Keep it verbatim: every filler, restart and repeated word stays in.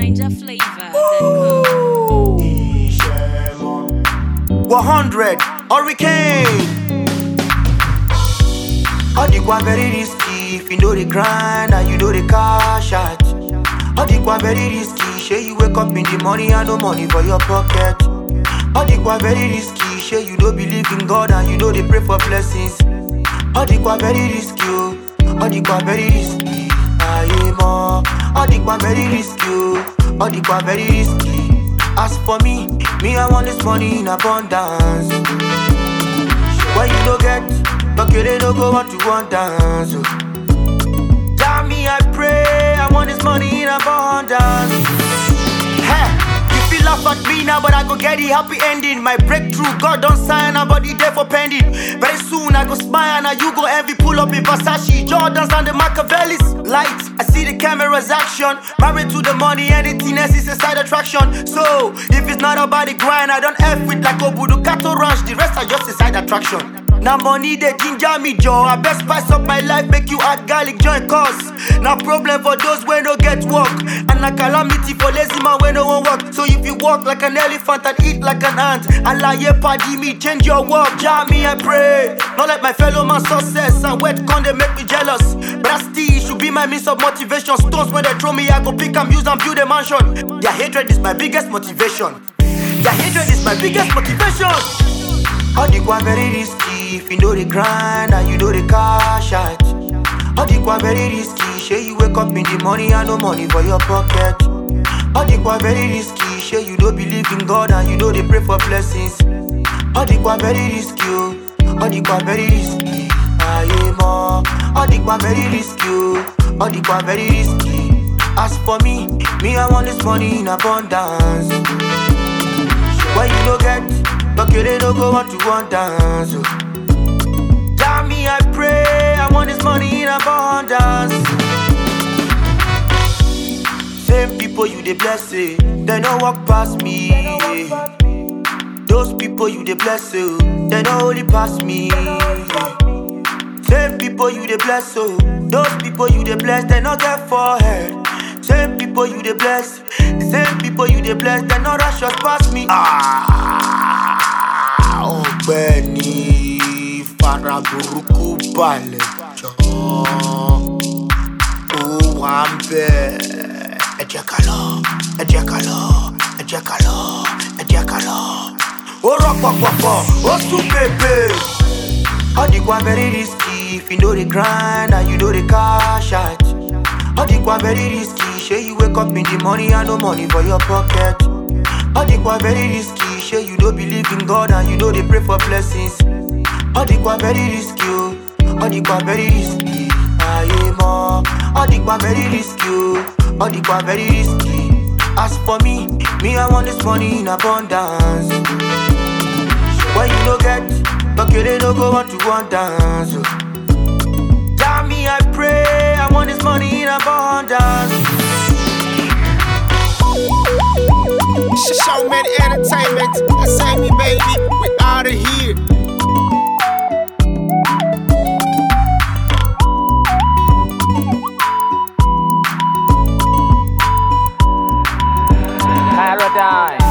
Ninja flavor. one hundred Hurricane. All the one very risky. If you know the grind and you know the cash out. All the one very risky. Say you wake up in the morning and no money for your pocket. All the one very risky. Say you don't believe in God and you know they pray for blessings. All the one very risky. Oh. All the one very risky. Aye more. All the one very risky. Oh. All the one very risky. As for me, me I want this money in abundance. When you don't get, okay they don't go what you want dance. Tell me I pray, I want this money in abundance. Hey, you feel laugh at me now, but I go get the happy ending. My breakthrough, God don't sign, nobody there for pending. Very soon I go smile, now you go envy, pull up in Versace, Jordans and the Machiavellis. Lights, I see the camera's action. Married to the money, anything else is a side attraction. So, if it's not about the grind, I don't F with like Obudu Kato Ranch. The rest are just a side attraction. Now money they ginger me, Joe. I best spice up my life, make you add garlic joint cause. Now problem for those when no get work, and a calamity for lazy man when no one work. So if you walk like an elephant and eat like an ant, Allah ye pardon me, change your work. Jah me I pray, not let my fellow man success and wet con they make me jealous. But I still should be my means of motivation. Stones when they throw me, I go pick and use and build a mansion. Their hatred is my biggest motivation. Their hatred is my biggest motivation. All the one very risky. If you know the grind and you know the cash out. All the one very risky. Say you wake up in the morning and no money for your pocket. All the one very risky. Say you don't believe in God and you know they pray for blessings. All the one very risky. Oh. All the one very risky. Aye more. All the one very risky. Oh. All the one very risky. As for me, me I want this money in abundance. When you don't get, okay they don't go what you want dance. Tell me I pray, I want this money in abundance. Same people you they bless it, they don't walk past me. Those people you they bless it, they don't only pass me. Same people you they bless oh, those people you they bless, they not get forehead. Same people you they bless, the same people you they bless, they not rush us past me. Ah, oh Benny. Para buruku balẹ̀ jọ. Ó wà ń bẹ̀. Ẹ jẹ́ ká lọ, ẹ jẹ́ ká lọ, ẹ jẹ́ ká lọ, ẹ jẹ́ ká lọ. Ó rọ̀ pọ̀pọ̀pọ̀, ó sún bèbè. All the one very risky. If you know the grind and you know the cash out. All the one very risky. Say you wake up in the morning and no money for your pocket. All the one very risky. Say you don't believe in God and you know they pray for blessings. All the one very risky, oh. All the one very risky. Aye more. All the one very risky, oh. All the one very risky. As for me, me I want this money in abundance. When you don't get, okay they don't go what you want dance. Tell me I pray, I want this money in abundance. Show me the entertainment. That's me, baby. We out of here. Paradigm.